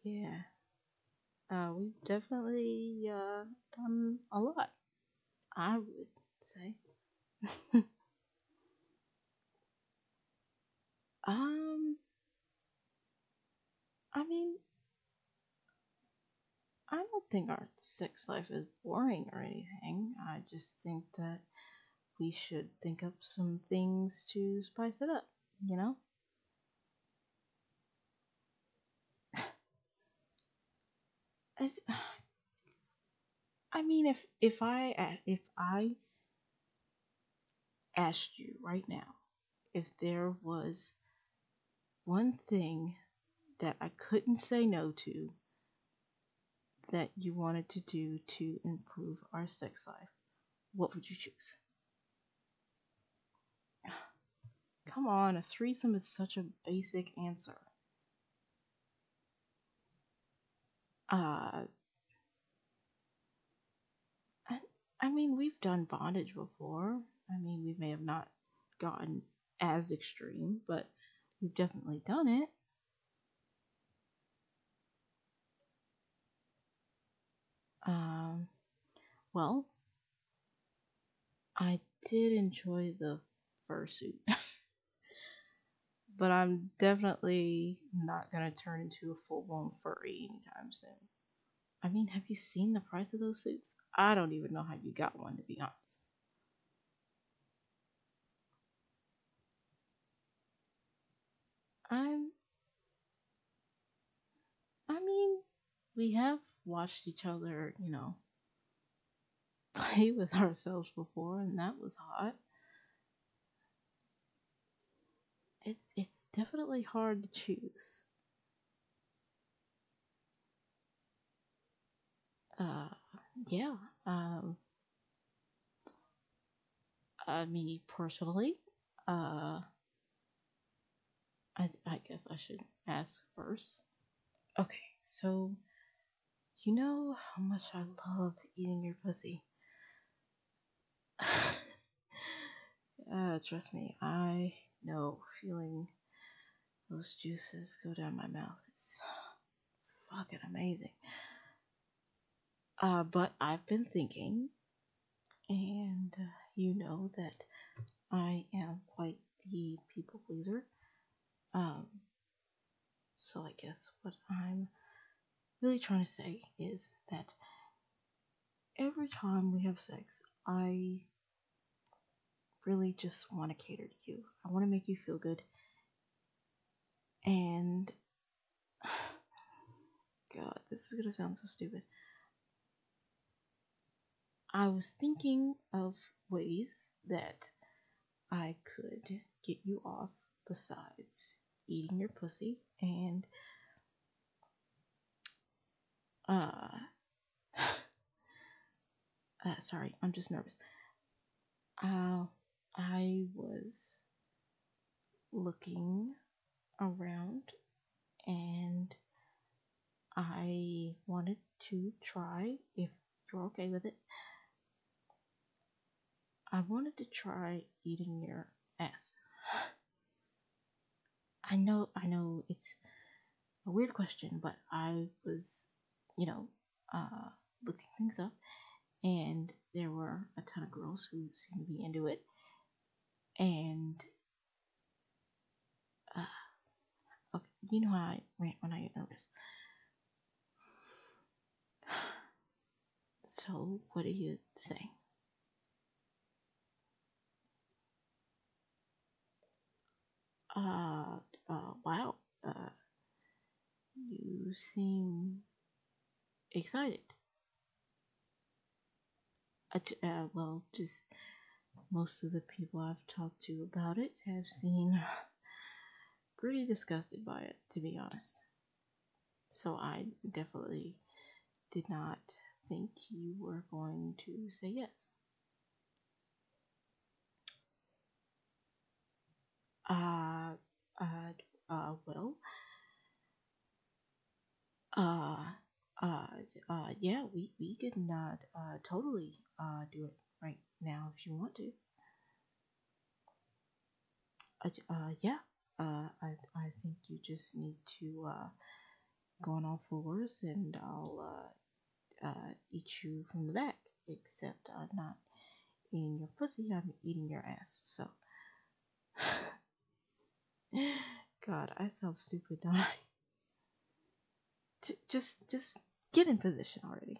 Yeah. We've definitely done a lot, I would say. um, I mean, I don't think our sex life is boring or anything. I just think that we should think up some things to spice it up, you know? As, I mean, if I asked you right now if there was one thing that I couldn't say no to that you wanted to do to improve our sex life, what would you choose? Come on, a threesome is such a basic answer. Uh, I, I mean, we've done bondage before. I mean, we may have not gotten as extreme, but we've definitely done it. Um, well, I did enjoy the fursuit, but I'm definitely not gonna turn into a full blown furry anytime soon. I mean, have you seen the price of those suits? I don't even know how you got one, to be honest. I'm, I mean, we have watched each other, play with ourselves before, and that was hot. It's definitely hard to choose. Uh, yeah. Um, Me personally, uh, I guess I should ask first. Okay, so you know how much I love eating your pussy. Trust me, I know feeling those juices go down my mouth. It's fucking amazing. But I've been thinking, and you know that I am quite the people pleaser. Um, so I guess what I'm really trying to say is that every time we have sex, I really just want to cater to you. I want to make you feel good. And God, this is gonna sound so stupid. I was thinking of ways that I could get you off besides eating your pussy and uh sorry, I'm just nervous. Uh I was looking around and I wanted to try, if you're okay with it, I wanted to try eating your ass. I know it's a weird question, but I was, you know, uh, looking things up, and there were a ton of girls who seemed to be into it, and okay, you know how I rant when I get nervous. So, what do you say? Uh, wow. You seem excited. Well, just most of the people I've talked to about it have seen pretty disgusted by it, to be honest. So I definitely did not think you were going to say yes. Uh, uh, well, uh, uh, yeah, we can totally do it right now if you want to. Yeah, I think you just need to go on all fours and I'll eat you from the back. Except I'm not eating your pussy, I'm eating your ass. So, God, I sound stupid, don't I? Just get in position already.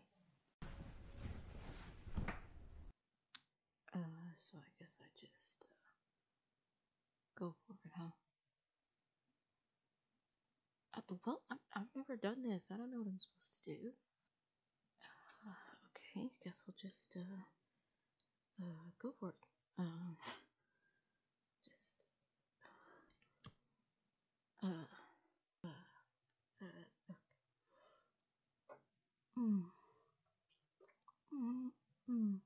So I guess I just go for it, huh? Well, I've never done this. I don't know what I'm supposed to do. Okay, guess we'll just go for it. Just uh mm, mm, mm.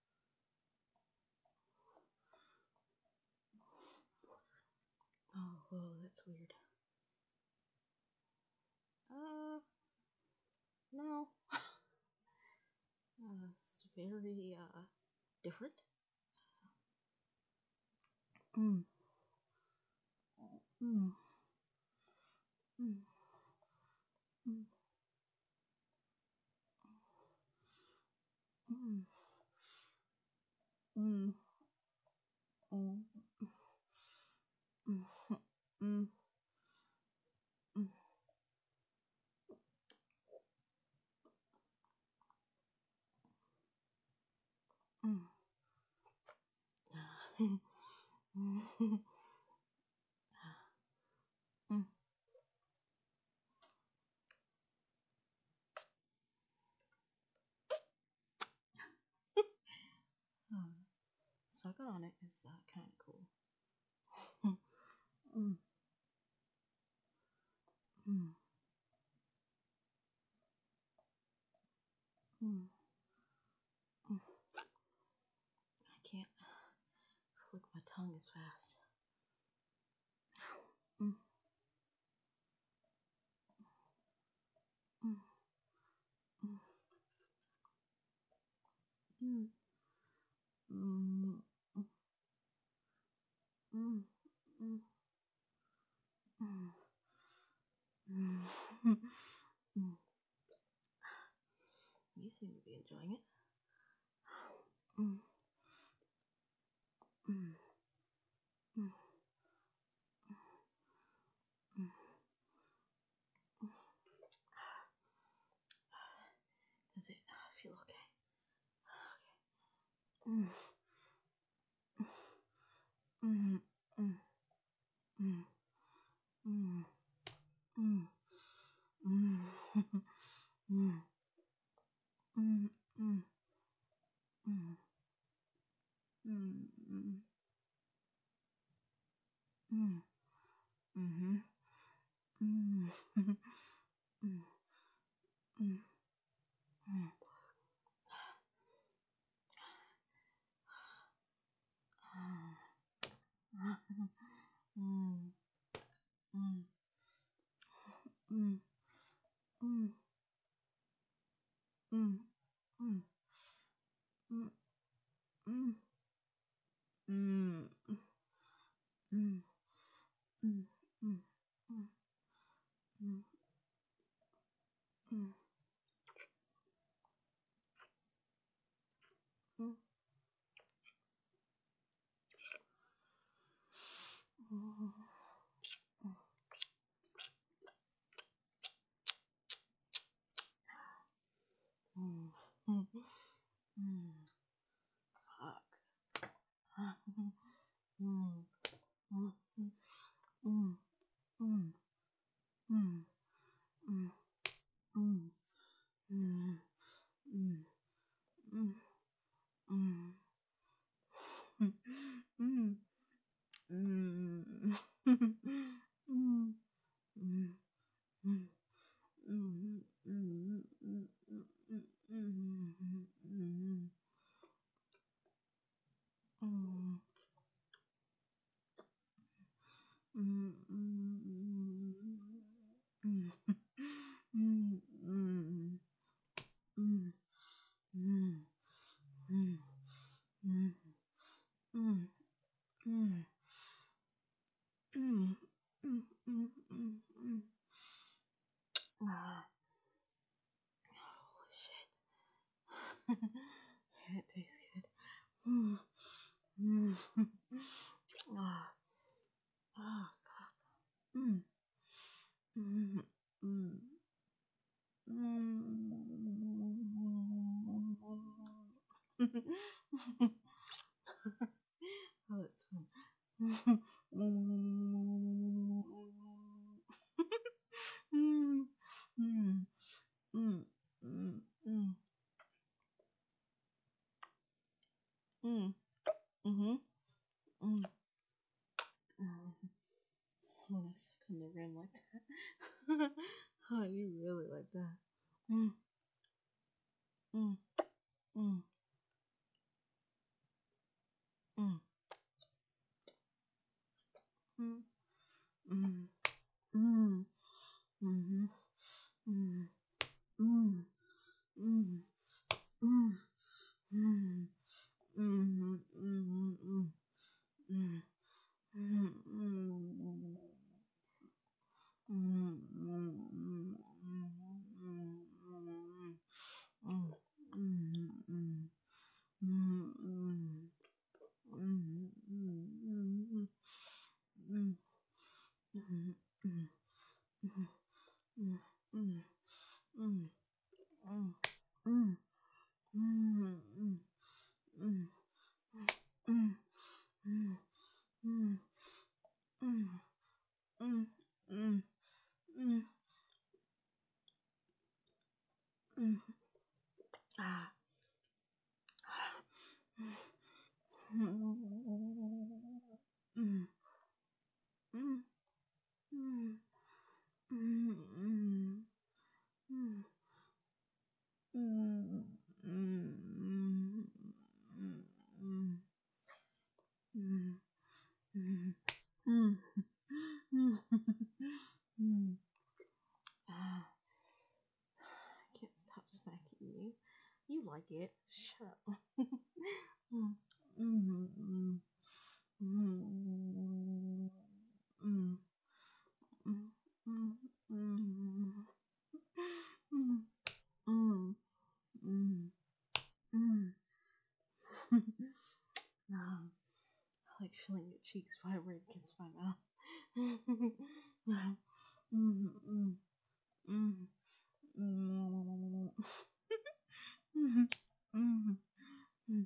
Oh, whoa, that's weird. No. It's very different. Mm, mm, mm, mm, mm, mm, mm, mm, mm, mm, mm. Mm. Sucking on it is kind of cool. Mm, mm, mm, mm. I can't flick my tongue as fast. Mm, mm, mm, mm, mm, mm, mm, mm, mm, mm. You seem to be enjoying it. Mm, mm, mm, mm, mm. Does it feel okay? Okay. Mm, mm, mm, mm, mm, mm, mm, mm, mm, mm, mm, mm, mm, mhm, mm, mm, mm, mm. Mm, mm, mm, mm, mm, mm, mm, mm, mm, mm, mm, mm, mm, mm, mm, mm, mm, mm. Fuck. Mm, mm, mm, mm, mm, mm, mm, mm, mm, mm, mm, mm. Mm, mm, mm, mm, mm, mm, mm, mm, Yeah, it tastes good. Mm. Mm. Ah, ah, God. Mm. Mm. Mm. Mm. Oh, that's fun. Mm. Mm. Mm. Mm. Mm. Mm. Mhm. Mm. Mm. When I suck on the rim like that. Oh, you really like that. Mm. Mm. Mm. Mm. Mm. Mm. Mm. Mhm. Mm. Mm. Mm. Mm. Mm. Mm. Mm. Mm. Mm. Ah. Mm. Mm. Mm. Mm. Mm. Mm. Mm. Mm. Mm. Mm. Mm. Mm. Mm. Mm. Ah, I can't stop smacking you. You like it. Shut up. Mm. Mm. Mm. Mm. Mm. Mm. Mm. Mm. Mm. Mm. Mm. Ah, I like feeling your cheeks vibrate against my mouth. Mm. Mm. Mm. Mm. Mm. Mm. Mm.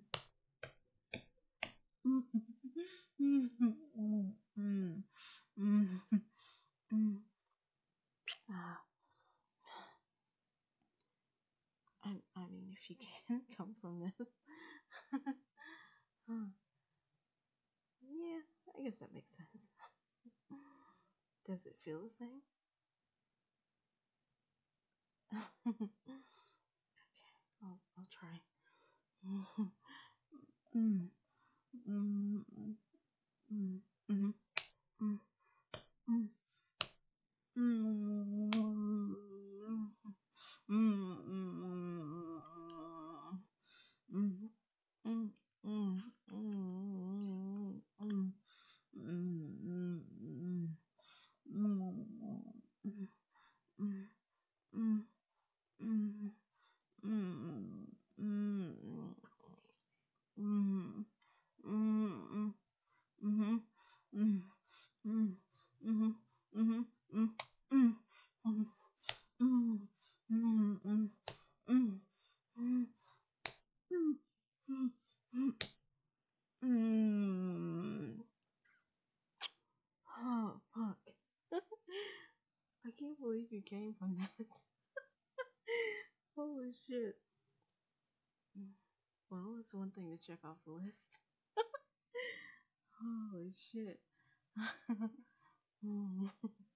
Mm. Mm. Mm. Mm. Mm. Ah, I mean, if you can come from this. Huh. Yeah, I guess that makes sense. Does it feel the same? Okay, I'll try. Mm, mm, mm, mm, mm, mm, mm, mm, mm, mm, mm, mm, Oh, fuck. I can't believe you came from that. Holy shit. Well, that's one thing to check off the list. Holy shit. Mm.